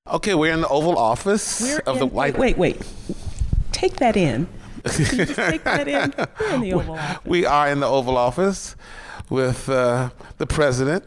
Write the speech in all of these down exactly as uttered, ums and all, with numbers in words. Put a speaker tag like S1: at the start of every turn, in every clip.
S1: Okay, we're in the Oval Office
S2: We're
S1: of
S2: in,
S1: the White.
S2: Wait, wait, wait. Take that in. Can you just take that in? We're in the Oval Office.
S1: We are in the Oval Office with uh, the president.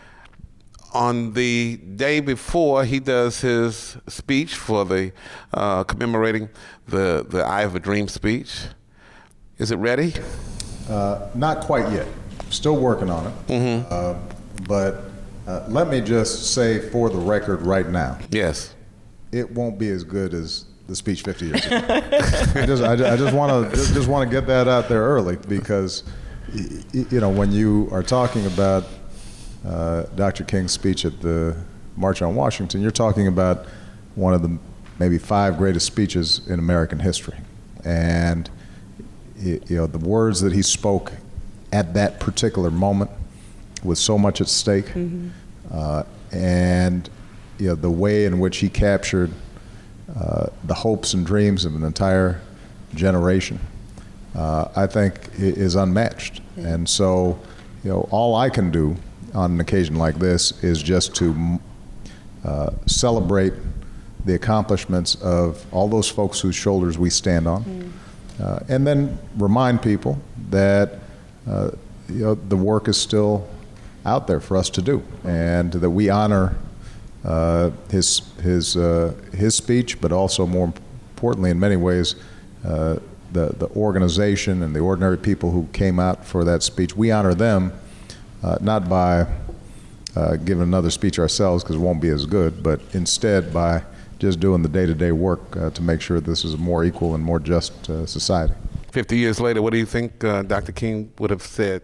S1: On the day before he does his speech for the uh, commemorating the the I Have a Dream speech. Is it ready?
S3: Uh, not quite yet. Still working on it.
S1: Mm-hmm.
S3: Uh, but uh, let me just say for the record right now,
S1: Yes.
S3: it won't be as good as the speech fifty years ago. I just, I, I just want to just, just want to get that out there early because, y- y- you know, when you are talking about uh, Doctor King's speech at the March on Washington, you're talking about one of the maybe five greatest speeches in American history, and y- you know the words that he spoke at that particular moment with so much at stake,
S2: Mm-hmm.
S3: uh, and you know the way in which he captured uh, the hopes and dreams of an entire generation, uh, I think i- is unmatched.
S2: Yeah.
S3: And so, you know, all I can do on an occasion like this is just to uh, celebrate the accomplishments of all those folks whose shoulders we stand on,
S2: Mm.
S3: uh, and then remind people that uh, you know the work is still out there for us to do, and that we honor uh, his his uh, his speech, but also more importantly, in many ways, uh, the the organization and the ordinary people who came out for that speech. We honor them uh, not by uh, giving another speech ourselves, because it won't be as good, but instead by just doing the day-to-day work uh, to make sure this is a more equal and more just uh, society.
S1: Fifty years later, what do you think uh, Doctor King would have said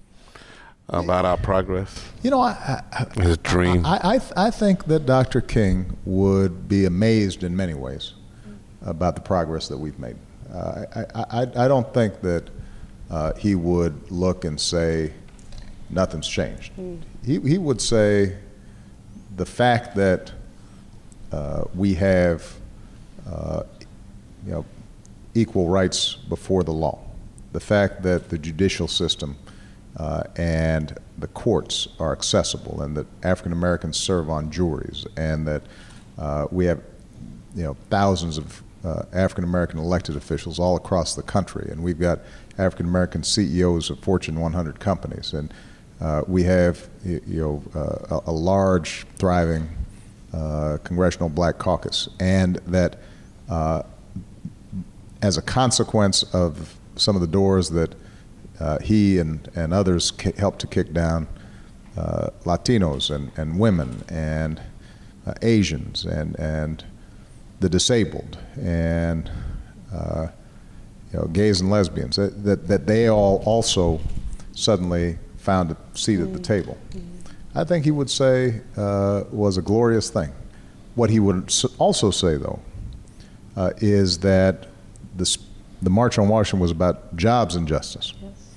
S1: about our progress?
S3: You know, I, I,
S1: His dream.
S3: I, I, I think that Doctor King would be amazed in many ways about the progress that we've made. Uh, I, I, I don't think that uh, he would look and say, nothing's changed.
S2: Mm.
S3: He, he would say the fact that uh, we have, uh, you know, equal rights before the law, the fact that the judicial system Uh, and the courts are accessible, and that African Americans serve on juries, and that uh, we have, you know, thousands of uh, African American elected officials all across the country, and we've got African American C E Os of Fortune one hundred companies, and uh, we have, you, you know, uh, a, a large, thriving uh, congressional Black caucus, and that uh, as a consequence of some of the doors that Uh, he and, and others ki- helped to kick down, uh, Latinos and, and women and uh, Asians and, and the disabled and uh, you know, gays and lesbians, that, that, that they all also suddenly found a seat at the table. I think he would say uh, was a glorious thing. What he would s- also say, though, uh, is that the, s- the March on Washington was about jobs and justice.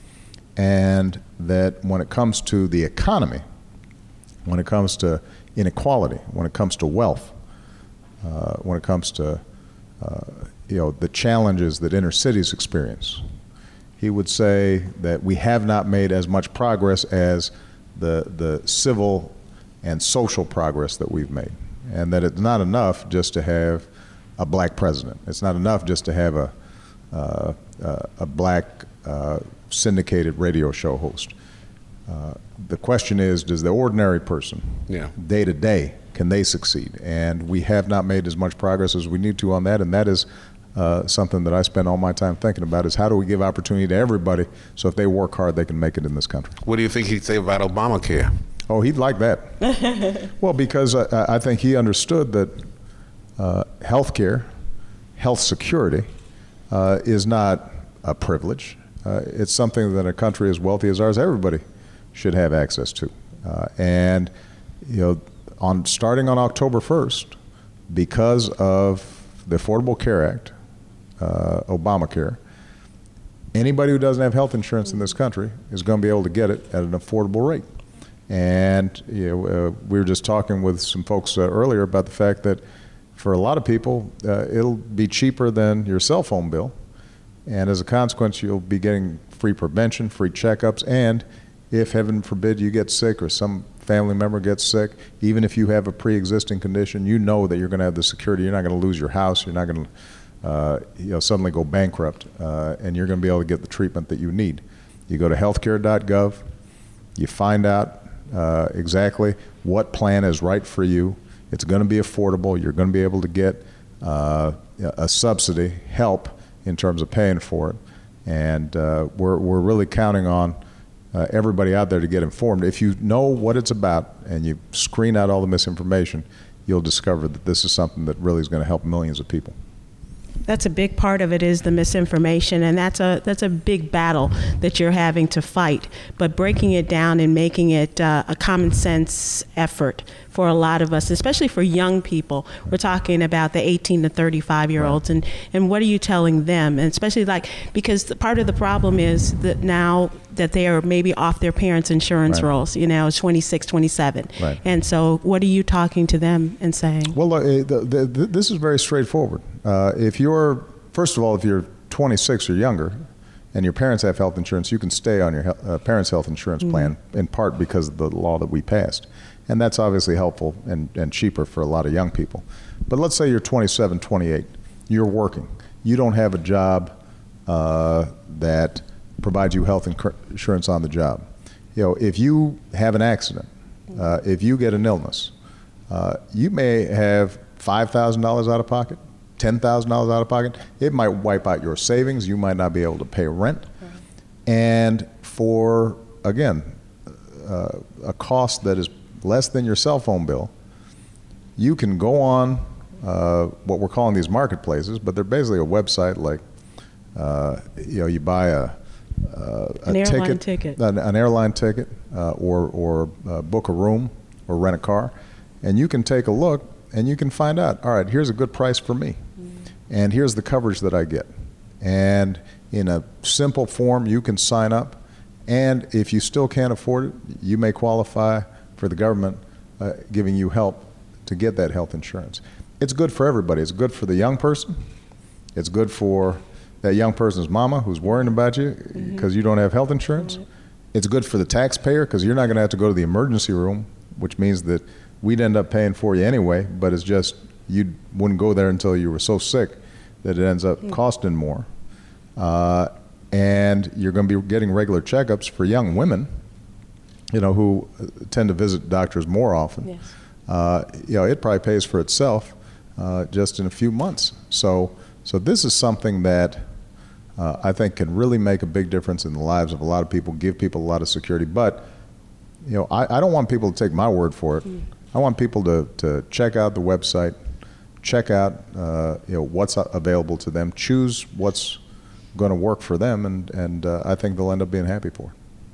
S3: And that when it comes to the economy, when it comes to inequality, when it comes to wealth, uh, when it comes to uh, you know the challenges that inner cities experience, he would say that we have not made as much progress as the the civil and social progress that we've made, and that it's not enough just to have a black president. It's not enough just to have a uh, uh, a black uh, syndicated radio show host. Uh, the question is, does the ordinary person,
S1: Yeah.
S3: day to day, can they succeed? And we have not made as much progress as we need to on that, and that is uh, something that I spend all my time thinking about, is how do we give opportunity to everybody so if they work hard, they can make it in this country.
S1: What do you think he'd say about Obamacare?
S3: Oh, he'd like that. Well, because I, I think he understood that uh, health care, health security, uh, is not a privilege. Uh, it's something that a country as wealthy as ours, everybody should have access to. Uh, and, you know, on starting on October first, because of the Affordable Care Act, uh, Obamacare, anybody who doesn't have health insurance in this country is going to be able to get it at an affordable rate. And, you know, uh, we were just talking with some folks uh, earlier about the fact that for a lot of people, uh, it'll be cheaper than your cell phone bill. And as a consequence, you'll be getting free prevention, free checkups, and if, heaven forbid, you get sick or some family member gets sick, even if you have a pre-existing condition, you know that you're going to have the security. You're not going to lose your house. You're not going to uh, you know, suddenly go bankrupt, uh, and you're going to be able to get the treatment that you need. You go to healthcare dot gov, you find out uh, exactly what plan is right for you. It's going to be affordable. You're going to be able to get uh, a subsidy, help in terms of paying for it. And uh, we're, we're really counting on uh, everybody out there to get informed. If you know what it's about and you screen out all the misinformation, you'll discover that this is something that really is going to help millions of people.
S2: That's a big part of it, is the misinformation, and that's a that's a big battle that you're having to fight. But breaking it down and making it uh, a common sense effort for a lot of us, especially for young people. We're talking about the eighteen to thirty-five year olds, and, and what are you telling them? And especially like, because the, part of the problem is that now that they are maybe off their parents' insurance
S3: right.
S2: rolls, you know, twenty-six, twenty-seven.
S3: Right.
S2: And so what are you talking to them and saying?
S3: Well, uh, the, the, the, this is very straightforward. Uh, if you're, first of all, if you're twenty-six or younger and your parents have health insurance, you can stay on your uh, parents' health insurance mm-hmm. plan, in part because of the law that we passed. And that's obviously helpful and, and cheaper for a lot of young people. But let's say you're twenty-seven, twenty-eight, you're working. You don't have a job uh, that provides you health insurance on the job. You know, if you have an accident, uh, if you get an illness, uh, you may have five thousand dollars out of pocket, ten thousand dollars out of pocket. It might wipe out your savings. You might not be able to pay rent. Right. And for, again, uh, a cost that is less than your cell phone bill, you can go on uh, what we're calling these marketplaces, but they're basically a website like, uh, you know, you buy a, uh, a
S2: an airline
S3: ticket,
S2: ticket.
S3: An, an airline ticket, uh, or, or uh, book a room or rent a car, and you can take a look and you can find out, all right, here's a good price for me, mm. and here's the coverage that I get. And in a simple form, you can sign up, and if you still can't afford it, you may qualify for the government uh, giving you help to get that health insurance. It's good for everybody. It's good for the young person. It's good for that young person's mama who's worrying about you because mm-hmm. you don't have health insurance. Mm-hmm. It's good for the taxpayer because you're not going to have to go to the emergency room, which means that we'd end up paying for you anyway, but it's just you wouldn't go there until you were so sick that it ends up mm-hmm. costing more. Uh, and you're going to be getting regular checkups for young women, you know, who tend to visit doctors more often. Yes. Uh, you know, it probably pays for itself uh, just in a few months. So, so this is something that uh, I think can really make a big difference in the lives of a lot of people, give people a lot of security. But, you know, I, I don't want people to take my word for it. Mm. I want people to, to check out the website, check out, uh, you know, what's available to them, choose what's going to work for them, and, and uh, I think they'll end up being happy for it.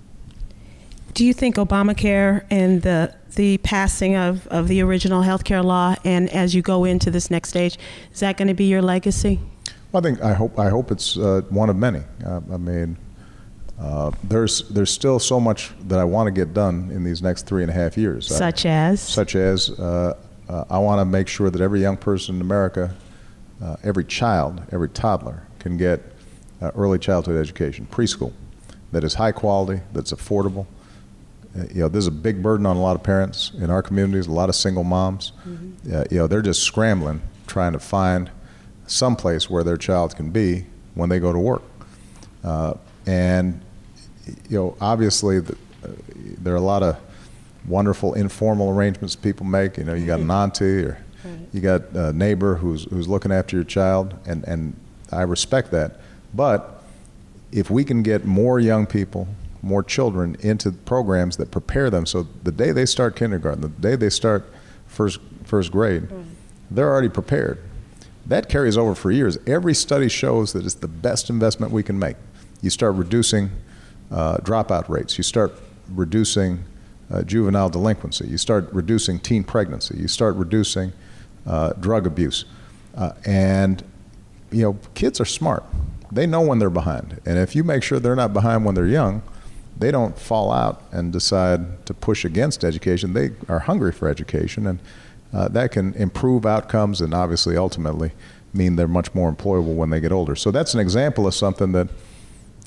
S2: Do you think Obamacare and the the passing of, of the original health care law, and as you go into this next stage, is that going to be your legacy?
S3: Well, I think I hope I hope it's uh, one of many. Uh, I mean, uh, there's there's still so much that I want to get done in these next three and a half years.
S2: Such
S3: I,
S2: as?
S3: Such as uh, uh, I want to make sure that every young person in America, uh, every child, every toddler can get uh, early childhood education, preschool, that is high quality, that's affordable. You know, there's a big burden on a lot of parents in our communities, a lot of single moms. Mm-hmm. Uh, you know, they're just scrambling, trying to find some place where their child can be when they go to work. Uh, and, you know, obviously the, uh, there are a lot of wonderful informal arrangements people make. You know, you got an auntie or right. you got a neighbor who's who's looking after your child, and, and I respect that. But if we can get more young people, more children into programs that prepare them, so the day they start kindergarten, the day they start first first grade, mm. they're already prepared. That carries over for years. Every study shows that it's the best investment we can make. You start reducing uh, dropout rates. You start reducing uh, juvenile delinquency. You start reducing teen pregnancy. You start reducing uh, drug abuse. Uh, and, you know, kids are smart. They know when they're behind. And if you make sure they're not behind when they're young, they don't fall out and decide to push against education. They are hungry for education, and uh, that can improve outcomes and obviously ultimately mean they're much more employable when they get older. So that's an example of something that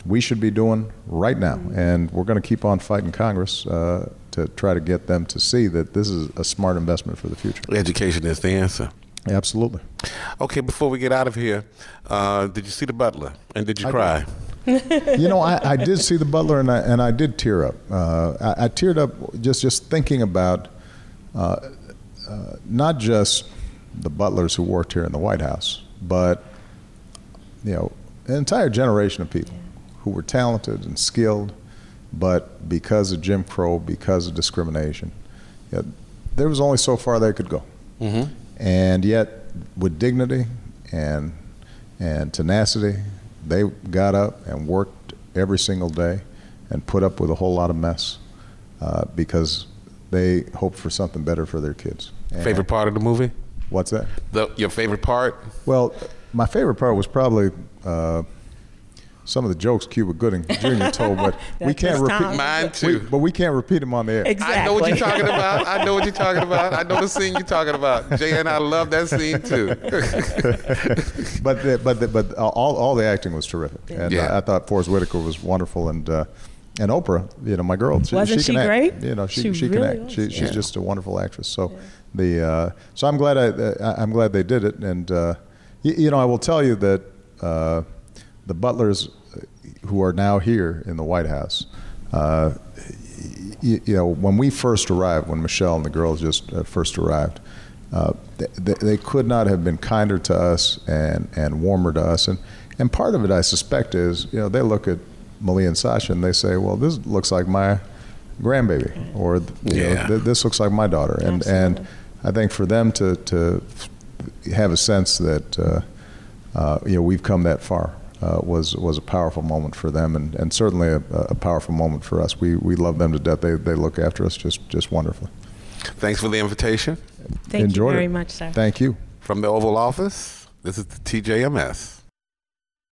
S3: we should be doing right now. And we're going to keep on fighting Congress uh, to try to get them to see that this is a smart investment for the future.
S1: Education is the answer.
S3: Absolutely.
S1: Okay, before we get out of here, uh, did you see The Butler? And did you
S3: I
S1: cry?
S3: Did. You know, I, I did see The Butler, and I, and I did tear up. Uh, I, I teared up just, just thinking about uh, uh, not just the butlers who worked here in the White House, but, you know, an entire generation of people who were talented and skilled, but because of Jim Crow, because of discrimination, you know, there was only so far they could go. Mm-hmm. And yet, with dignity and and tenacity, they got up and worked every single day and put up with a whole lot of mess uh, because they hoped for something better for their kids. And
S1: favorite part of the movie?
S3: What's that?
S1: The, your favorite part?
S3: Well, my favorite part was probably uh, some of the jokes Cuba Gooding Junior told, but we can't repeat.
S2: Tom.
S1: Mine too.
S3: We, but we can't repeat them on the air.
S2: Exactly.
S1: I know what you're talking about. I know what you're talking about. I know the scene you're talking about. Jay and I love that scene too.
S3: but the, but the, but all all the acting was terrific, and
S1: Yeah.
S3: I, I thought Forrest Whitaker was wonderful, and uh, and Oprah, you know, my girl, she,
S2: Wasn't
S3: she
S2: she
S3: can
S2: great?
S3: act. You know, she
S2: She
S3: she, can
S2: really
S3: act.
S2: was.
S3: She, she's
S1: Yeah.
S3: just a wonderful actress. So the uh, so I'm glad I, I I'm glad they did it, and uh, you, you know, I will tell you that uh, the butlers who are now here in the White House, uh, you, you know, when we first arrived, when Michelle and the girls just uh, first arrived, uh, they, they could not have been kinder to us and, and warmer to us. And, and part of it, I suspect, is, you know, they look at Malia and Sasha and they say, well, this looks like my grandbaby, or you
S1: Yeah.
S3: know, th- this looks like my daughter. And, and I think for them to, to have a sense that, uh, uh, you know, we've come that far. Uh, was was a powerful moment for them, and, and certainly a, a powerful moment for us. We we love them to death. They they look after us just just wonderfully.
S1: Thanks for the invitation.
S2: Thank
S3: Enjoyed
S2: you very
S3: it.
S2: much, sir.
S3: Thank you.
S1: From the Oval Office, this is the T J M S.